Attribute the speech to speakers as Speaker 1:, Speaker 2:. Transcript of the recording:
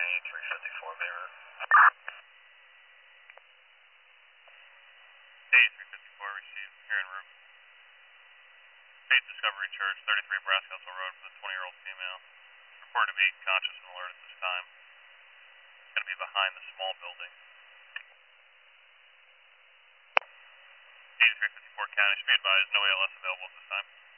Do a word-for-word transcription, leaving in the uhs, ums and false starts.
Speaker 1: eighty-three fifty-four mirror.
Speaker 2: eighty-three fifty-four received, here en route. State Discovery Church, thirty-three Brass Castle Road for the twenty-year-old female. Reported to be conscious and alert at this time. It's going to be behind the small building. eighty-three fifty-four County, be advised, no A L S available at this time.